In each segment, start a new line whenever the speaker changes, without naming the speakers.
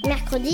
Mercredi.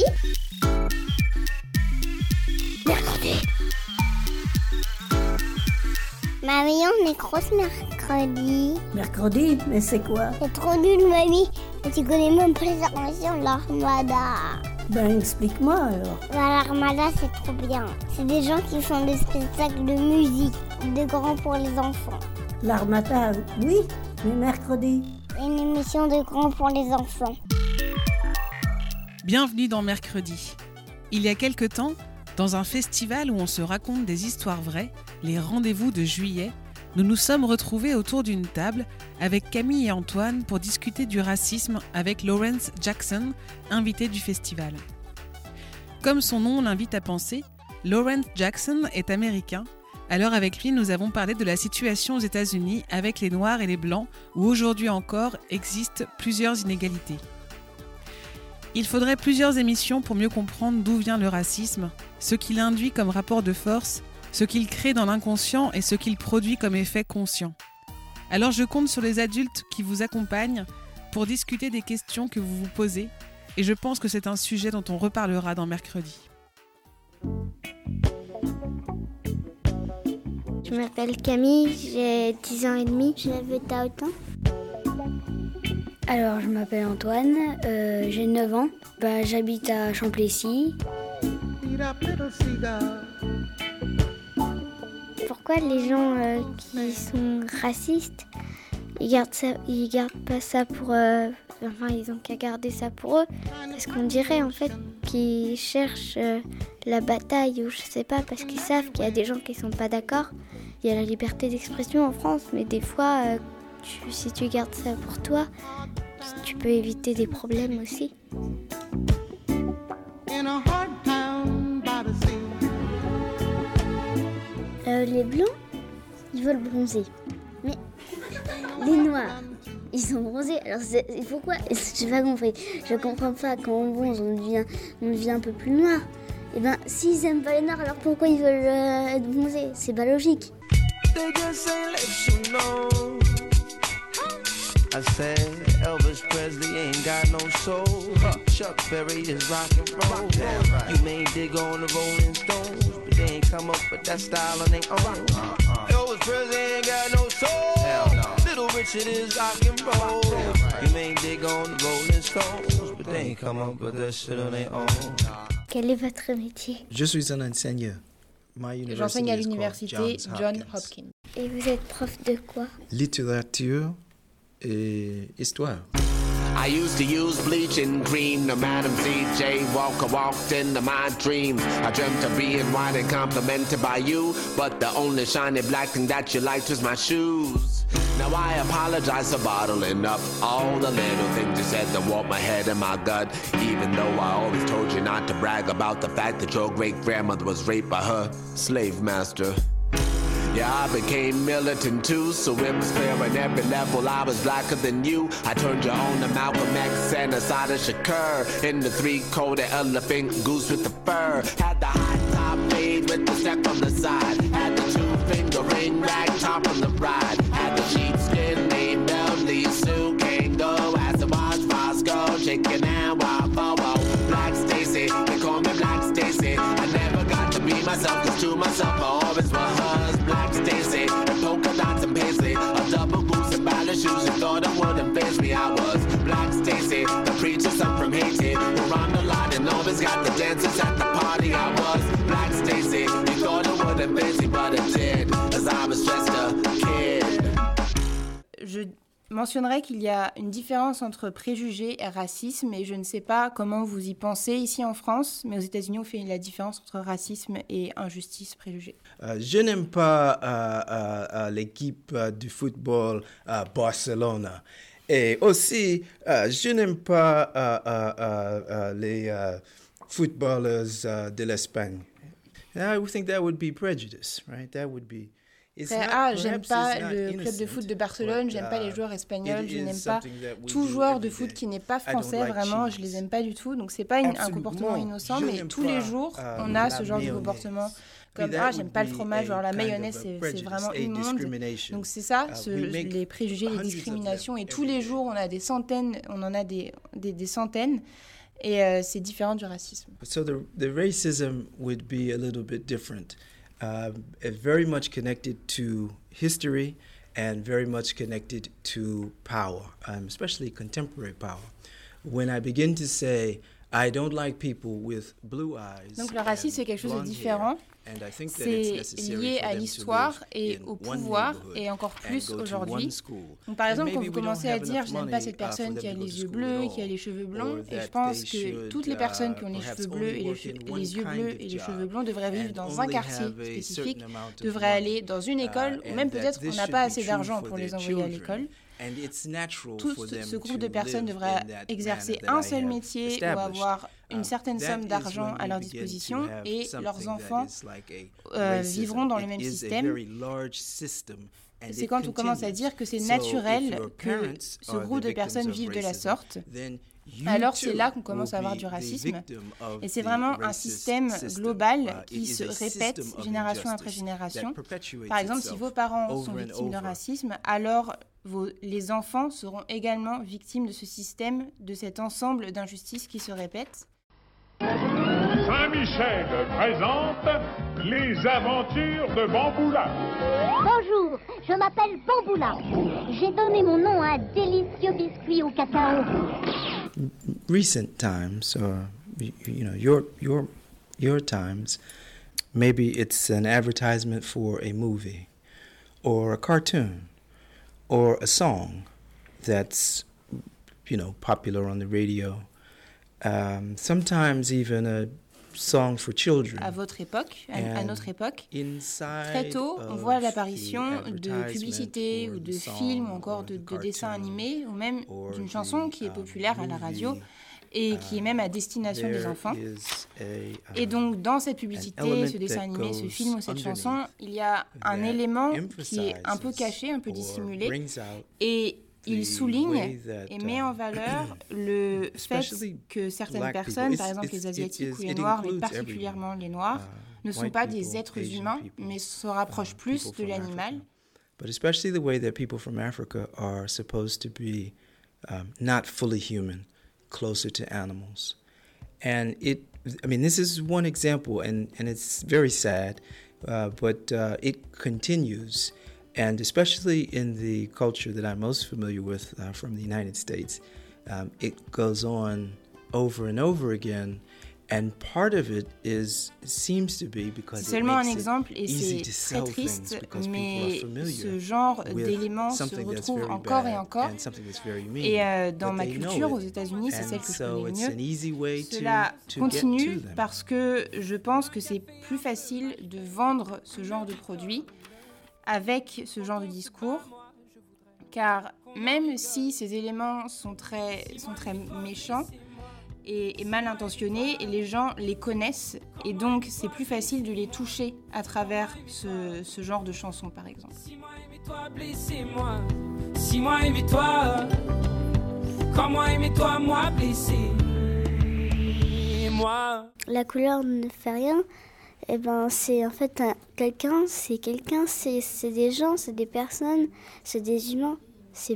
Mamie, on est grosse mercredi.
Mercredi? Mais c'est quoi?
C'est trop nul, mamie. Et tu connais même pas les armations de l'Armada.
Ben, explique-moi alors.
L'Armada, c'est trop bien. C'est des gens qui font des spectacles de musique, de grands pour les enfants.
L'Armada, oui, mais mercredi.
Une émission de grands pour les enfants.
Bienvenue dans Mercredi. Il y a quelque temps, dans un festival où on se raconte des histoires vraies, les rendez-vous de juillet, nous nous sommes retrouvés autour d'une table avec Camille et Antoine pour discuter du racisme avec Lawrence Jackson, invité du festival. Comme son nom l'invite à penser, Lawrence Jackson est américain. Alors avec lui, nous avons parlé de la situation aux États-Unis avec les Noirs et les Blancs, où aujourd'hui encore existent plusieurs inégalités. Il faudrait plusieurs émissions pour mieux comprendre d'où vient le racisme, ce qu'il induit comme rapport de force, ce qu'il crée dans l'inconscient et ce qu'il produit comme effet conscient. Alors je compte sur les adultes qui vous accompagnent pour discuter des questions que vous vous posez, et je pense que c'est un sujet dont on reparlera dans Mercredi.
Je m'appelle Camille, j'ai 10 ans et demi. Je n'avais pas autant.
Alors, je m'appelle Antoine, j'ai 9 ans. J'habite à Champlessis.
Pourquoi les gens qui sont racistes, ils gardent pas ça pour ils ont qu'à garder ça pour eux, parce qu'on dirait en fait qu'ils cherchent la bataille, ou je sais pas, parce qu'ils savent qu'il y a des gens qui sont pas d'accord. Il y a la liberté d'expression en France, mais des fois, si tu gardes ça pour toi, tu peux éviter des problèmes aussi. Les blancs, ils veulent bronzer. Mais les noirs, ils sont bronzés. Alors pourquoi? J'ai pas compris. Je comprends pas, quand on bronze, on devient un peu plus noir. Et s'ils aiment pas les noirs, alors pourquoi ils veulent être bronzés? C'est pas logique.
I said Elvis Presley ain't got no soul. Chuck Berry is rock and roll. You may dig on the Rolling Stones, but they ain't come up with that style on their own. Elvis Presley ain't got no soul. Little Richard is rock and roll. You may dig on the Rolling Stones, but they ain't come up with that shit on their own.
Quel est votre métier?
Je suis un enseignant.
J'enseigne à l'université Johns Hopkins.
Et vous êtes prof de quoi?
Littérature et histoire.
I used to use bleaching cream. The Madam C.J. Walker walked into my dreams. I dreamt of being white and complimented by you, but the only shiny black thing that you liked was my shoes. Now I apologize for bottling up all the little things you said that warped my head and my gut. Even though I always told you not to brag about the fact that your great-grandmother was raped by her slave master. Yeah, I became militant too, so it was clear on every level I was blacker than you. I turned you on to Malcolm X and Assata Shakur in the three-coated elephant goose with the fur. Had the high top fade with the step on the side. Had the two-finger ring rag top on the ride. Had the sheepskin named Belly Sue Kango as the watch Fosco chicken and waffle. Black Stacy, they call me Black Stacy. I never got to be myself, cause to myself I always was Black Stacy, and polka dots and paisley, a double goose and ballet shoes. You thought it wouldn't faze me. I was Black Stacy, the preacher son from Haiti, who rhymed a lot and always got the dancers at the party. I was Black Stacy, you thought it wouldn't faze me, but it did, as I was just a kid.
Je mentionnerai qu'il y a une différence entre préjugés et racisme, et je ne sais pas comment vous y pensez ici en France, mais aux États-Unis on fait la différence entre racisme et injustice préjugée.
Je n'aime pas l'équipe du football Barcelona. Et aussi, je n'aime pas les footballers de l'Espagne. I would think that would be prejudice, right? That would be...
J'aime pas le club de foot de Barcelone, j'aime pas les joueurs espagnols, je n'aime pas tout joueur de foot qui n'est pas français, vraiment, je les aime pas du tout. Donc c'est pas un comportement innocent, mais tous les jours, on a ce genre de comportement. Comme j'aime pas le fromage, alors la mayonnaise c'est vraiment immonde. Donc c'est ça, les préjugés, les discriminations, et tous les jours on a des centaines, on en a des centaines. Et c'est différent du racisme.
So the racism would be a little bit different. Very much connected to history and very much connected to power, especially contemporary power. When I begin to say, I don't like people with blue eyes.
Donc le racisme, c'est quelque chose de différent. C'est lié à l'histoire et au pouvoir, et encore plus aujourd'hui. Donc, par exemple, quand vous commencez à dire « je n'aime pas cette personne qui a les yeux bleus, qui a les cheveux blonds », et je pense que toutes les personnes qui ont les cheveux bleus et les yeux bleus et les cheveux blonds devraient vivre dans un quartier spécifique, devraient aller dans une école, ou même peut-être qu'on n'a pas assez d'argent pour les envoyer à l'école. Tout ce groupe de personnes devrait exercer un seul métier ou avoir une certaine somme d'argent à leur disposition, et leurs enfants vivront dans le même système. C'est quand on commence à dire que c'est naturel que ce groupe de personnes vivent de la sorte, alors c'est là qu'on commence à avoir du racisme. Et c'est vraiment un système global qui se répète génération après génération. Par exemple, si vos parents sont victimes de racisme, alors les enfants seront également victimes de ce système, de cet ensemble d'injustices qui se répètent.
Saint-Michel présente les aventures de Bamboula.
Bonjour, je m'appelle Bamboula. J'ai donné mon nom à un délicieux biscuit au cacao.
Recent times, or your times, maybe it's an advertisement for a movie, or a cartoon, or a song that's, popular on the radio. Sometimes even a song for children.
À votre époque, à notre époque, très tôt, on voit l'apparition de publicités ou de films ou encore de dessins animés ou même d'une chanson qui est populaire à la radio et qui est même à destination des enfants. Et donc, dans cette publicité, ce dessin animé, ce film ou cette chanson, il y a un élément qui est un peu caché, un peu dissimulé, et il souligne et met en valeur le fait que certaines personnes, par exemple les Asiatiques ou les Noirs, mais particulièrement les Noirs, ne sont pas des êtres humains, mais se rapprochent plus de l'animal.
But especially the way that people from Africa are supposed to be not fully human, closer to animals. And this is one example, and it's very sad, but it continues. And especially in the culture that I'm most familiar with from the United States, it goes on over and over again. And part of it seems to be because
c'est seulement un exemple et c'est très triste, mais ce genre d'éléments se retrouve encore et encore. Et dans ma culture aux États-Unis, c'est celle que je connais mieux. Cela continue parce que je pense que c'est plus facile de vendre ce genre de produit avec ce genre de discours, car même si ces éléments sont très méchants et mal intentionnés, et les gens les connaissent, et donc c'est plus facile de les toucher à travers ce genre de chansons, par exemple. Si moi aimais-toi, blessez-moi. Si moi aimais-toi,
quand moi aimais-toi, moi blessez-moi. La couleur ne fait rien. Eh ben, c'est en fait quelqu'un, c'est des gens, c'est des personnes, c'est des humains. Ce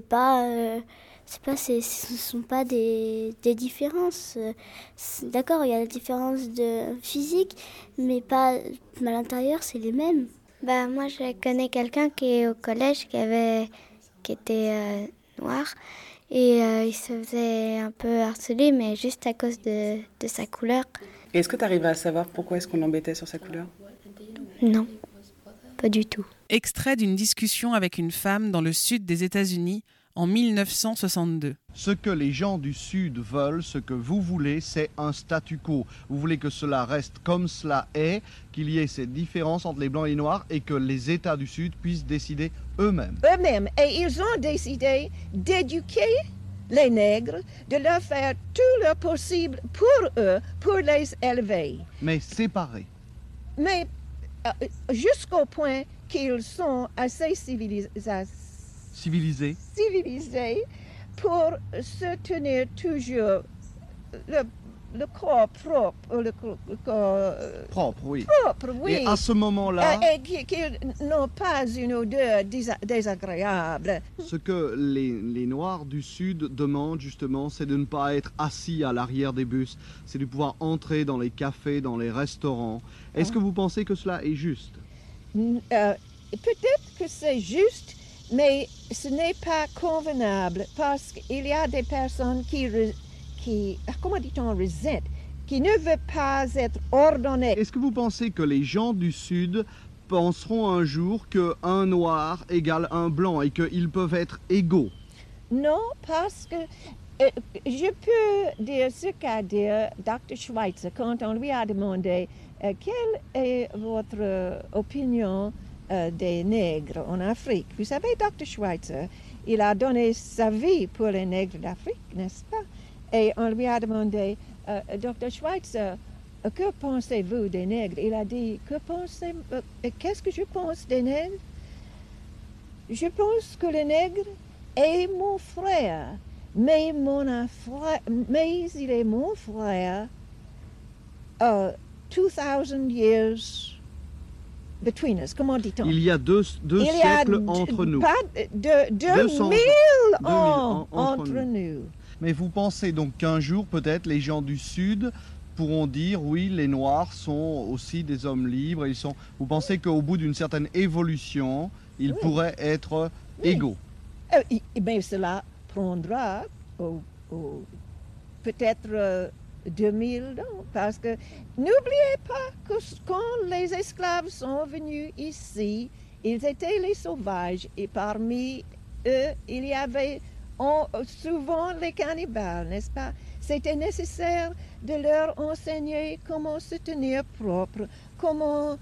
sont pas des différences. D'accord, il y a la différence de physique, mais pas à l'intérieur, c'est les mêmes. Bah moi, je connais quelqu'un qui est au collège qui était noir et il se faisait un peu harceler, mais juste à cause de sa couleur.
Est-ce que tu arrives à savoir pourquoi est-ce qu'on l'embêtait sur sa couleur ?
Non, pas du tout.
Extrait d'une discussion avec une femme dans le sud des États-Unis en 1962.
Ce que les gens du Sud veulent, ce que vous voulez, c'est un statu quo. Vous voulez que cela reste comme cela est, qu'il y ait ces différences entre les Blancs et les Noirs et que les États du Sud puissent décider eux-mêmes.
Eux-mêmes. Et ils ont décidé d'éduquer les nègres, de leur faire tout leur possible pour eux, pour les élever.
Mais séparés.
Mais jusqu'au point qu'ils sont assez civilisés pour se tenir toujours le corps propre,
propre, oui.
Propre, oui.
Et à ce moment-là,
et qui n'ont pas une odeur désagréable.
Ce que les Noirs du Sud demandent justement, c'est de ne pas être assis à l'arrière des bus, c'est de pouvoir entrer dans les cafés, dans les restaurants. Est-ce que vous pensez que cela est juste?
Peut-être que c'est juste, mais ce n'est pas convenable parce qu'il y a des personnes qui comment dit-on, resent, qui ne veulent pas être ordonnées.
Est-ce que vous pensez que les gens du Sud penseront un jour qu'un noir égale un blanc et qu'ils peuvent être égaux?
Non, parce que je peux dire ce qu'a dit Dr. Schweitzer quand on lui a demandé quelle est votre opinion des nègres en Afrique. Vous savez, Dr. Schweitzer, il a donné sa vie pour les nègres d'Afrique, n'est-ce pas? Et on lui a demandé, Dr. Schweitzer, que pensez-vous des nègres? Il a dit, qu'est-ce que je pense des nègres? Je pense que le nègre est mon frère, mais il est mon frère 2000 years between us. Comment dit-on?
Il y a deux siècles entre nous.
2000 ans entre nous.
Mais vous pensez donc qu'un jour, peut-être, les gens du Sud pourront dire, oui, les Noirs sont aussi des hommes libres. Vous pensez qu'au bout d'une certaine évolution, ils pourraient être égaux?
Mais cela prendra peut-être 2000 ans. Parce que n'oubliez pas que quand les esclaves sont venus ici, ils étaient les sauvages. Et parmi eux, il y avait souvent les cannibales, n'est-ce pas? C'était nécessaire de leur enseigner comment se tenir propre, comment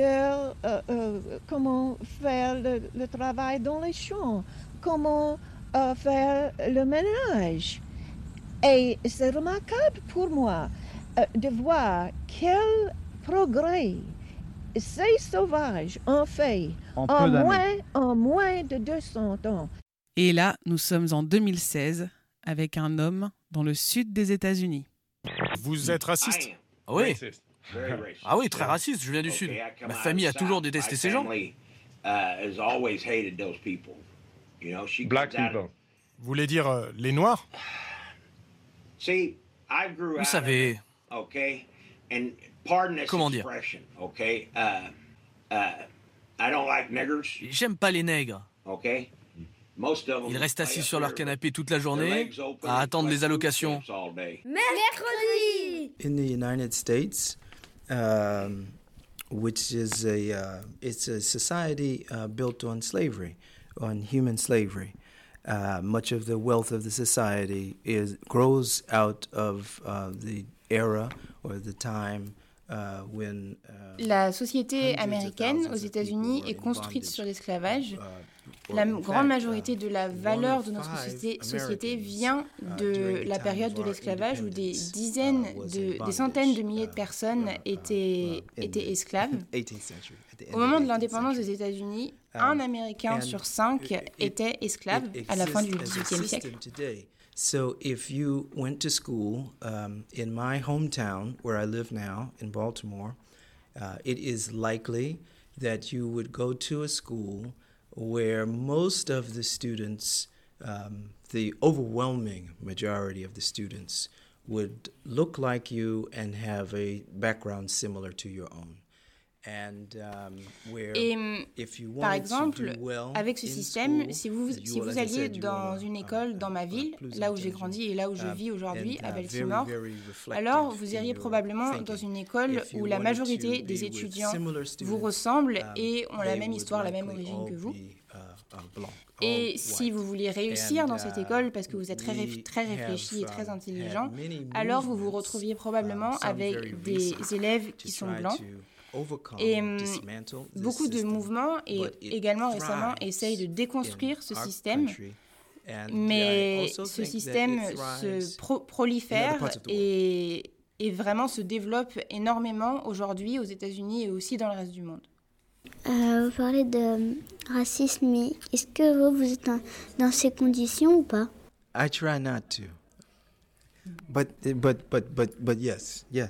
faire le travail dans les champs, comment faire le ménage. Et c'est remarquable pour moi de voir quel progrès ces sauvages ont fait en moins de 200 ans.
Et là, nous sommes en 2016 avec un homme dans le sud des États-Unis.
Vous êtes raciste?
Oui. Ah oui, très raciste, je viens du sud. Ma famille a toujours détesté ces gens.
Black people. Vous voulez dire les Noirs?
Vous savez... Comment dire? J'aime pas les nègres. Ils restent assis sur leur canapé toute la journée à attendre les allocations.
Mercredi!
In the United States, which is it's a society built on slavery, on human slavery. Much of the wealth of the society grows out of the era or the time when.
La société américaine aux États-Unis est construite sur l'esclavage. La grande majorité de la valeur de notre société vient de la période de l'esclavage où des centaines de milliers de personnes étaient esclaves. Au moment de l'indépendance des États-Unis, un Américain sur 5 était esclave à la fin du XVIIIe siècle.
So if you went to school in my hometown, where I live now, in Baltimore, it is likely that you would go to a school where most of the students, the overwhelming majority of the students, would look like you and have a background similar to your own.
Et par exemple, avec ce système, si vous alliez dans une école dans ma ville, là où j'ai grandi et là où je vis aujourd'hui, à Baltimore, alors vous iriez probablement dans une école où la majorité des étudiants vous ressemblent et ont la même histoire, la même origine que vous. Et si vous vouliez réussir dans cette école parce que vous êtes très réfléchi et très intelligent, alors vous vous retrouviez probablement avec des élèves qui sont blancs. Et beaucoup de mouvements, et également récemment, essayent de déconstruire ce système. Mais ce système se prolifère et vraiment se développe énormément aujourd'hui aux États-Unis et aussi dans le reste du monde.
Vous parlez de racisme, mais est-ce que vous êtes dans ces conditions ou pas?
I try not to. But yes, yeah.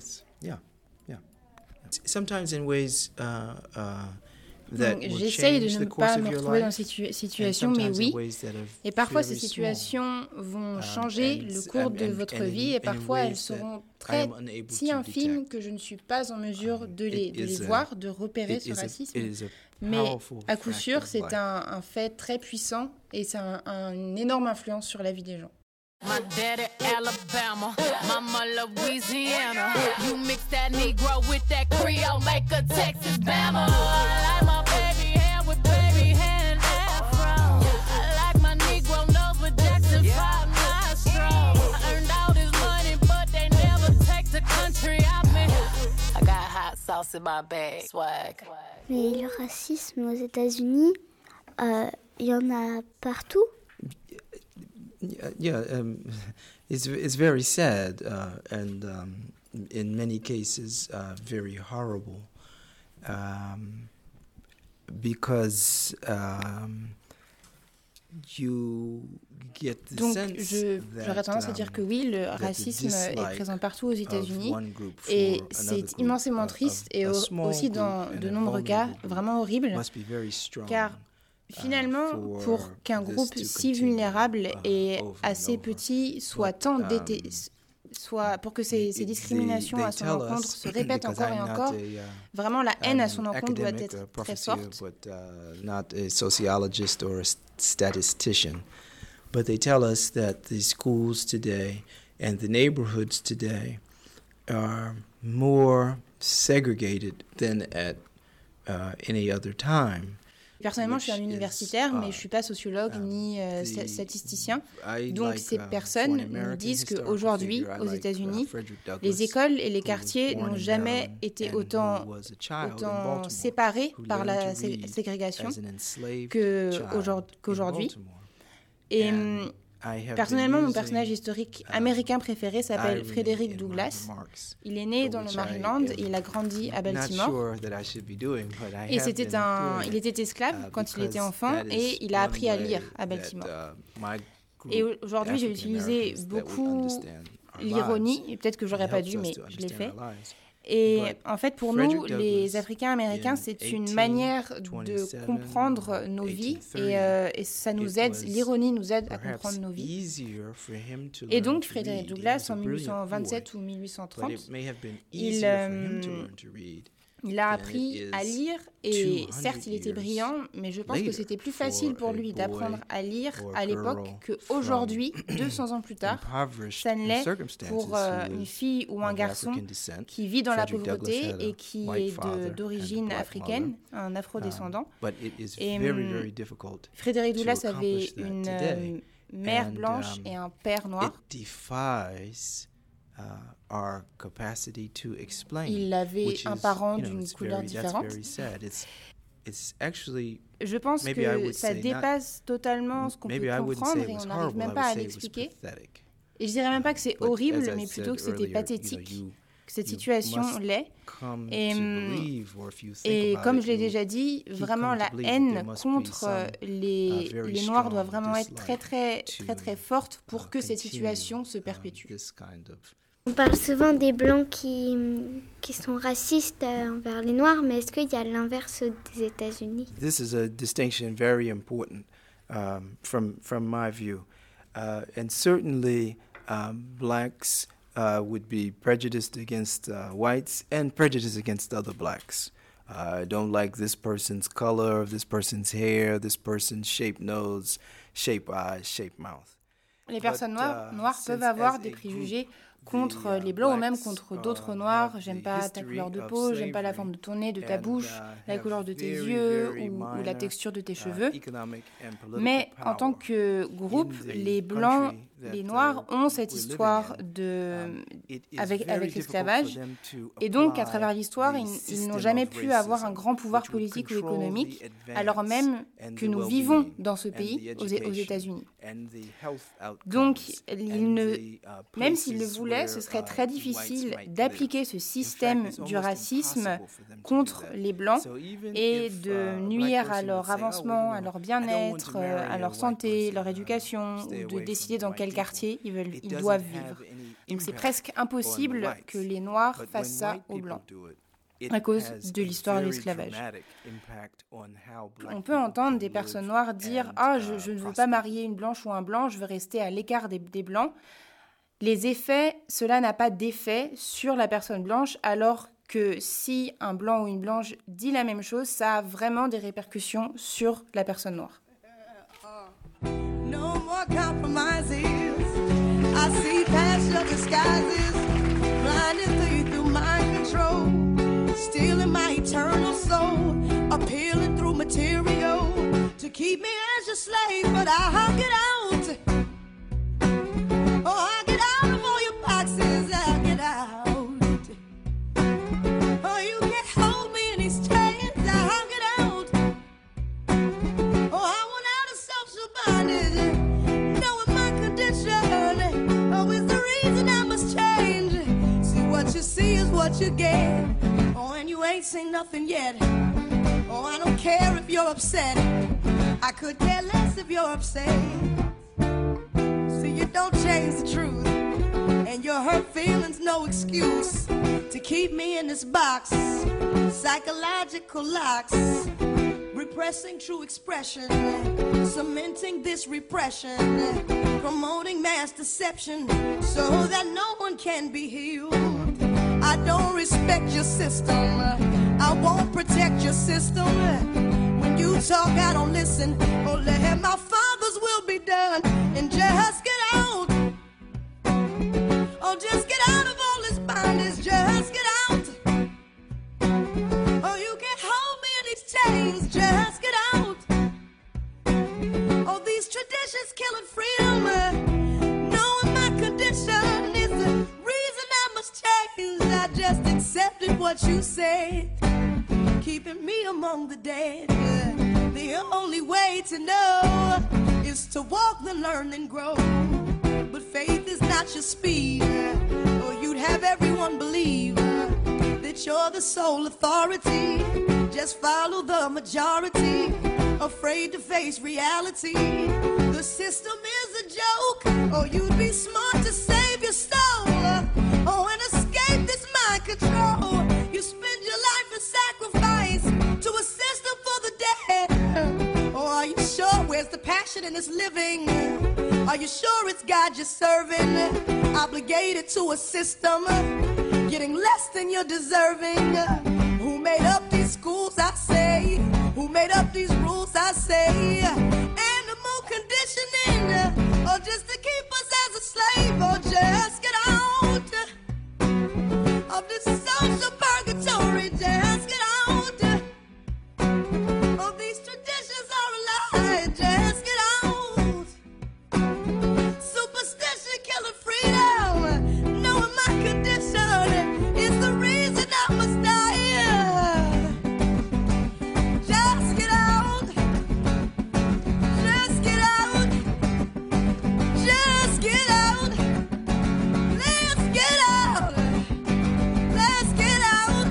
Sometimes in ways
Donc, j'essaye de ne pas me retrouver dans ces situations, mais oui. Et parfois, ces situations vont changer le cours de votre vie, et parfois, elles seront si infimes que je ne suis pas en mesure de les voir, de repérer ce racisme. Mais à coup sûr, c'est un fait très puissant, et c'est une énorme influence sur la vie des gens.
My daddy Alabama, mama Louisiana. You mix that Negro with that Creole, make a Texas Bama. I like my baby hair with baby hair and afro. I like my Negro nose with Jackson 5 nostrils. I earned all this money, but they never take the country out me. I got hot sauce in my bag, swag.
Mais le racisme aux États-Unis, il y en a partout.
Yeah, it's very sad and in many cases very horrible because you get the
Donc,
sense
j'aurais tendance à dire que oui, le racisme est présent partout aux États-Unis et c'est immensément triste et aussi dans de nombreux cas vraiment horrible car finalement, pour qu'un groupe si vulnérable et assez petit soit pour que ces discriminations à son encontre se répètent encore et encore, vraiment la haine à son encontre doit être très forte.
Not a sociologist or a statistician, but they tell us that the schools today and the neighborhoods today are more segregated than at any other time.
Personnellement, je suis un universitaire, mais je ne suis pas sociologue ni statisticien. Donc, ces personnes nous disent qu'aujourd'hui, aux États-Unis, les écoles et les quartiers n'ont jamais été autant séparés par la ségrégation qu'aujourd'hui. Et personnellement, mon personnage historique américain préféré s'appelle Frederick Douglass. Il est né dans le Maryland et il a grandi à Baltimore. Et il était esclave quand il était enfant et il a appris à lire à Baltimore. Et aujourd'hui, j'ai utilisé beaucoup l'ironie, et peut-être que j'aurais pas dû, mais je l'ai fait. Et en fait, pour nous, les Africains-Américains, c'est une manière de comprendre nos vies et ça nous aide, l'ironie nous aide à comprendre nos vies. Et donc, Frederick Douglass, en 1827 ou 1830, il a appris à lire et certes, il était brillant, mais je pense que c'était plus facile pour lui d'apprendre à lire à l'époque qu'aujourd'hui, 200 ans plus tard, ça ne l'est pour une fille ou un garçon qui vit dans la pauvreté et qui est d'origine africaine, un afrodescendant. Et Frederick Douglass avait une mère blanche et un père noir. Il avait un parent d'une couleur différente. Je pense que ça dépasse totalement ce qu'on peut comprendre et on n'arrive même pas à l'expliquer. Et je dirais même pas que c'est horrible, mais plutôt que c'était pathétique, que cette situation l'est. Et comme je l'ai déjà dit, vraiment la haine contre les Noirs doit vraiment être très très très très forte pour que cette situation se perpétue.
On parle souvent des Blancs qui sont racistes envers les Noirs, mais est-ce qu'il y a l'inverse des États-Unis?
This is a distinction very important from my view. And certainly blacks would be prejudiced against whites and prejudiced against other blacks. I don't like this person's color, this person's hair, this person's shaped nose, shaped eyes, shaped mouth.
Les personnes noires peuvent avoir des préjugés contre les blancs ou même contre d'autres noirs. J'aime pas ta couleur de peau, j'aime pas la forme de ton nez, de ta bouche, la couleur de tes yeux ou la texture de tes cheveux. Mais en tant que groupe, les blancs, les noirs ont cette histoire avec l'esclavage. Et donc, à travers l'histoire, ils n'ont jamais pu avoir un grand pouvoir politique ou économique, alors même que nous vivons dans ce pays, aux États-Unis. Donc, même s'ils le voulaient, ce serait très difficile d'appliquer ce système du racisme contre les Blancs et de nuire à leur avancement, à leur bien-être, à leur santé, leur éducation, ou de décider dans quel quartier ils doivent vivre. Donc c'est presque impossible que les Noirs fassent ça aux Blancs, à cause de l'histoire de l'esclavage. On peut entendre des personnes noires dire « Ah, je ne veux pas marier une blanche ou un blanc, je veux rester à l'écart des Blancs ». Les effets, cela n'a pas d'effet sur la personne blanche, alors que si un blanc ou une blanche dit la même chose, ça a vraiment des répercussions sur la personne noire.
No more compromises. I see past your disguises, blinding through mind control, stealing my eternal soul, appealing through material to keep me as your slave, but I'll get out. Oh, I'll get out of all your boxes, I'll get out. Oh, you can't hold me in these chains, I'll get out. Oh, I want out of social bondage, knowing my condition. Oh, it's the reason I must change. See, what you see is what you get. Oh, and you ain't seen nothing yet. Oh, I don't care if you're upset. I could care less if you're upset. See, you don't change the truth, and your hurt feelings no excuse to keep me in this box. Psychological locks, repressing true expression, cementing this repression, promoting mass deception so that no one can be healed. I don't respect your system, I won't protect your system. When you talk, I don't listen. Oh, let my father's will be done, and just get out. Oh, just get out of all this bondage, just get out. Oh, you can't hold me in these chains, just get out. Oh, these traditions killing freedom, knowing my condition is the reason I must change. I just accepted what you said, keeping me among the dead. The only way to know is to walk, then learn, then grow. But faith is not your speed, or you'd have everyone believe that you're the sole authority. Just follow the majority, afraid to face reality. The system is a joke, or you'd be smart to save your soul. Oh, and escape this mind control. You spend your life in sacrifice to a system for the dead. Oh, are you sure? Where's the passion in this living? Are you sure it's God you're serving? Obligated to a system, getting less than you're deserving. Who made up these schools, I say? Who made up these rules, I say? Animal conditioning, or just to keep us as a slave, or just get out of this social purgatory, just get out. Oh, these traditions are a lie, just get out. Superstition killing freedom, knowing my condition is the reason I must die. Just get out. Just get out. Just get out. Let's get out. Let's get out.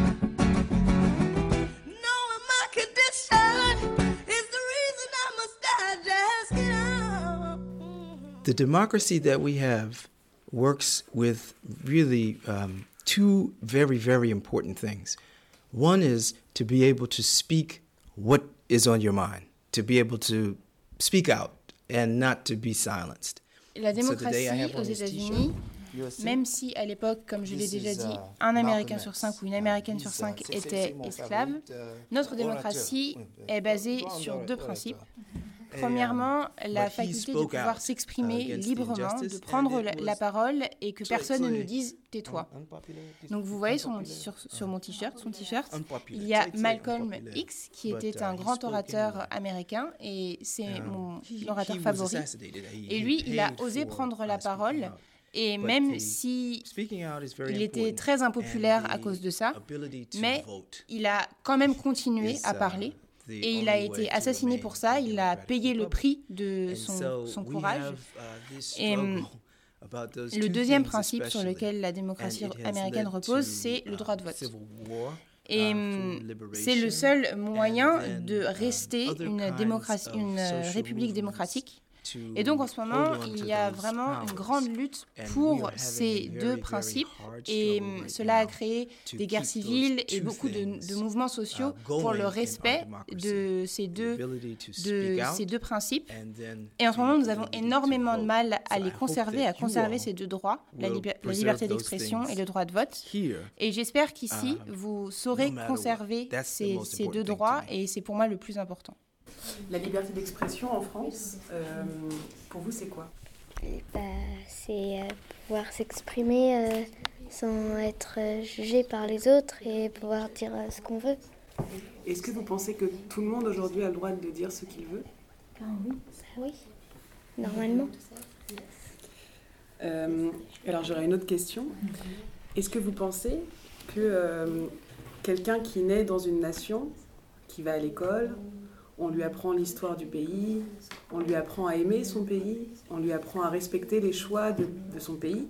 Knowing my condition is the reason I must die. Just get out.
The democracy that we have works with really two very, very important things. One is to be able to speak what is on your mind, to be able to speak out and not to be silenced.
La démocratie aux États-Unis, même si à l'époque, comme je l'ai déjà dit, un Américain sur 5 ou une Américaine sur 5 était esclave, notre démocratie est basée sur deux principes. Premièrement, la faculté de pouvoir s'exprimer librement, de prendre la parole et que personne ne nous dise « tais-toi ». Donc vous voyez sur mon t-shirt, il y a Malcolm X, qui était un grand orateur américain et c'est mon orateur favori. Et lui, il a osé prendre la parole. Et même si il était très impopulaire à cause de ça, mais il a quand même continué à parler. Et il a été assassiné pour ça, il a payé le prix de son courage. Et le deuxième principe sur lequel la démocratie américaine repose, c'est le droit de vote. Et c'est le seul moyen de rester une république démocratique, Et donc en ce moment, il y a vraiment une grande lutte pour ces deux principes et cela a créé des guerres civiles et beaucoup de mouvements sociaux pour le respect de ces deux principes. Et en ce moment, nous avons énormément de mal à les conserver, à conserver ces deux droits, la liberté d'expression et le droit de vote. Et j'espère qu'ici, vous saurez conserver ces deux droits et c'est pour moi le plus important.
La liberté d'expression en France, pour vous, c'est quoi ?
C'est pouvoir s'exprimer sans être jugé par les autres et pouvoir dire ce qu'on veut.
Est-ce que vous pensez que tout le monde aujourd'hui a le droit de dire ce qu'il veut ?
Oui, normalement.
Alors j'aurais une autre question. Est-ce que vous pensez que quelqu'un qui naît dans une nation, qui va à l'école, on lui apprend l'histoire du pays, on lui apprend à aimer son pays, on lui apprend à respecter les choix de son pays,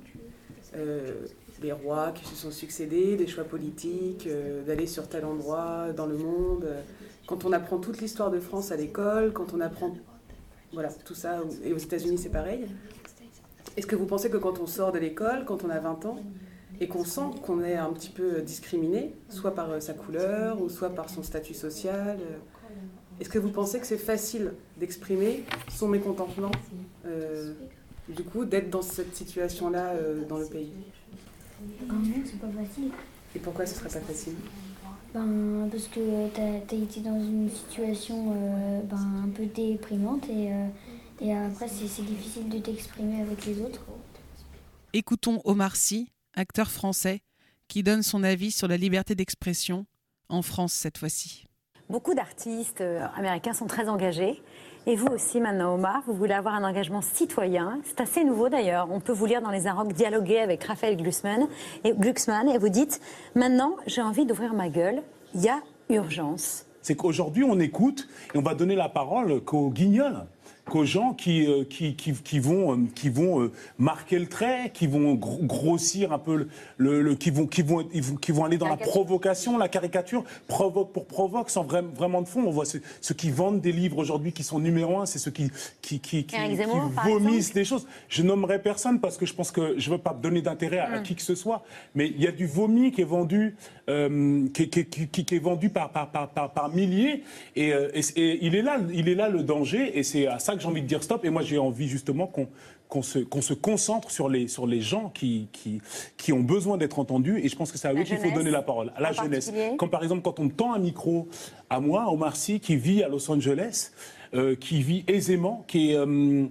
les rois qui se sont succédés, des choix politiques, d'aller sur tel endroit dans le monde. Quand on apprend toute l'histoire de France à l'école, quand on apprend tout ça, et aux États-Unis c'est pareil, est-ce que vous pensez que quand on sort de l'école, quand on a 20 ans, et qu'on sent qu'on est un petit peu discriminé, soit par sa couleur ou soit par son statut social, est-ce que vous pensez que c'est facile d'exprimer son mécontentement, du coup, d'être dans cette situation-là dans le pays ?
Non, c'est pas facile.
Et pourquoi ce serait pas facile ?
Parce que t'as été dans une situation un peu déprimante et après c'est difficile de t'exprimer avec les autres.
Écoutons Omar Sy, acteur français, qui donne son avis sur la liberté d'expression, en France cette fois-ci.
Beaucoup d'artistes américains sont très engagés. Et vous aussi, maintenant, Omar, vous voulez avoir un engagement citoyen. C'est assez nouveau, d'ailleurs. On peut vous lire dans Les Inrocks dialoguer avec Raphaël Glucksmann. Et vous dites, maintenant, j'ai envie d'ouvrir ma gueule. Il y a urgence.
C'est qu'aujourd'hui, on écoute et on va donner la parole qu'aux guignols, qu'aux gens qui vont marquer le trait, qui vont grossir un peu qui vont aller dans la provocation, la caricature, provoque pour provoque, sans vraiment de fond. On voit ceux qui vendent des livres aujourd'hui qui sont numéro 1, c'est ceux qui vomissent des choses. Je nommerai personne parce que je pense que je veux pas donner d'intérêt à qui que ce soit, mais il y a du vomi qui est vendu, qui est vendu par milliers, et il est là le danger, et c'est à ça que j'ai envie de dire stop. Et moi j'ai envie justement qu'on se concentre sur les gens qui ont besoin d'être entendus, et je pense que c'est à eux qu'il faut donner la parole, à la jeunesse. Comme par exemple quand on me tend un micro à moi, Omar Sy, qui vit à Los Angeles, qui vit aisément, on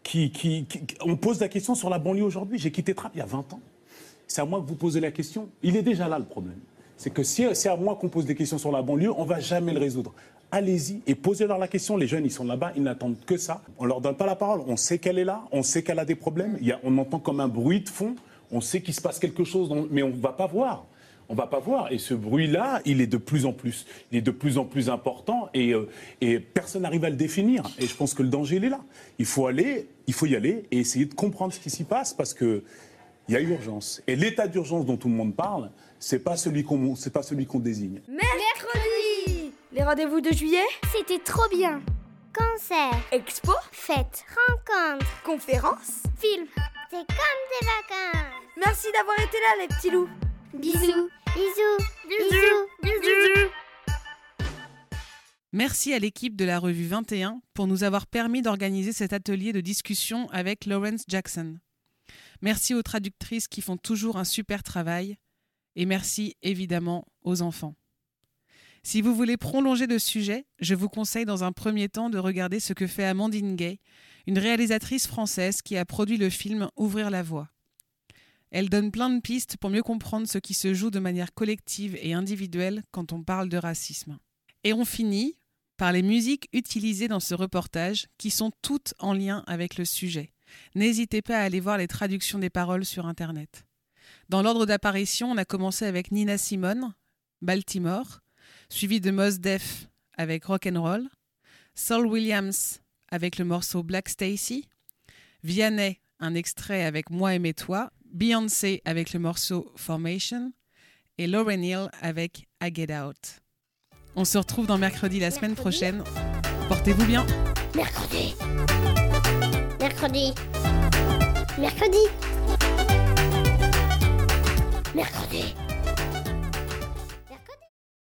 pose la question sur la banlieue aujourd'hui. J'ai quitté Trappes il y a 20 ans. C'est à moi que vous posez la question. Il est déjà là le problème. C'est que si c'est à moi qu'on pose des questions sur la banlieue, on ne va jamais le résoudre. Allez-y et posez-leur la question. Les jeunes, ils sont là-bas, ils n'attendent que ça. On ne leur donne pas la parole. On sait qu'elle est là, on sait qu'elle a des problèmes. On entend comme un bruit de fond. On sait qu'il se passe quelque chose, mais on ne va pas voir. On ne va pas voir. Et ce bruit-là, il est de plus en plus important et personne n'arrive à le définir. Et je pense que le danger, il est là. Il faut y aller et essayer de comprendre ce qui s'y passe parce qu'il y a urgence. Et l'état d'urgence dont tout le monde parle, c'est pas celui qu'on désigne.
Mercredi, les rendez-vous de juillet,
c'était trop bien. Concert,
expo,
fête, rencontre,
conférence,
film. C'est comme des vacances.
Merci d'avoir été là, les petits loups.
Bisous, bisous.
Merci à l'équipe de la revue 21 pour nous avoir permis d'organiser cet atelier de discussion avec Lawrence Jackson. Merci aux traductrices qui font toujours un super travail. Et merci évidemment aux enfants. Si vous voulez prolonger le sujet, je vous conseille dans un premier temps de regarder ce que fait Amandine Gay, une réalisatrice française qui a produit le film Ouvrir la voie. Elle donne plein de pistes pour mieux comprendre ce qui se joue de manière collective et individuelle quand on parle de racisme. Et on finit par les musiques utilisées dans ce reportage qui sont toutes en lien avec le sujet. N'hésitez pas à aller voir les traductions des paroles sur Internet. Dans l'ordre d'apparition, on a commencé avec Nina Simone, Baltimore, suivi de Mos Def avec Rock'n'Roll, Saul Williams avec le morceau Black Stacy, Vianney, un extrait avec Moi Aimer Toi, Beyoncé avec le morceau Formation et Lauryn Hill avec I Get Out. On se retrouve dans Mercredi la semaine prochaine. Portez-vous bien.
Mercredi. Mercredi. Mercredi.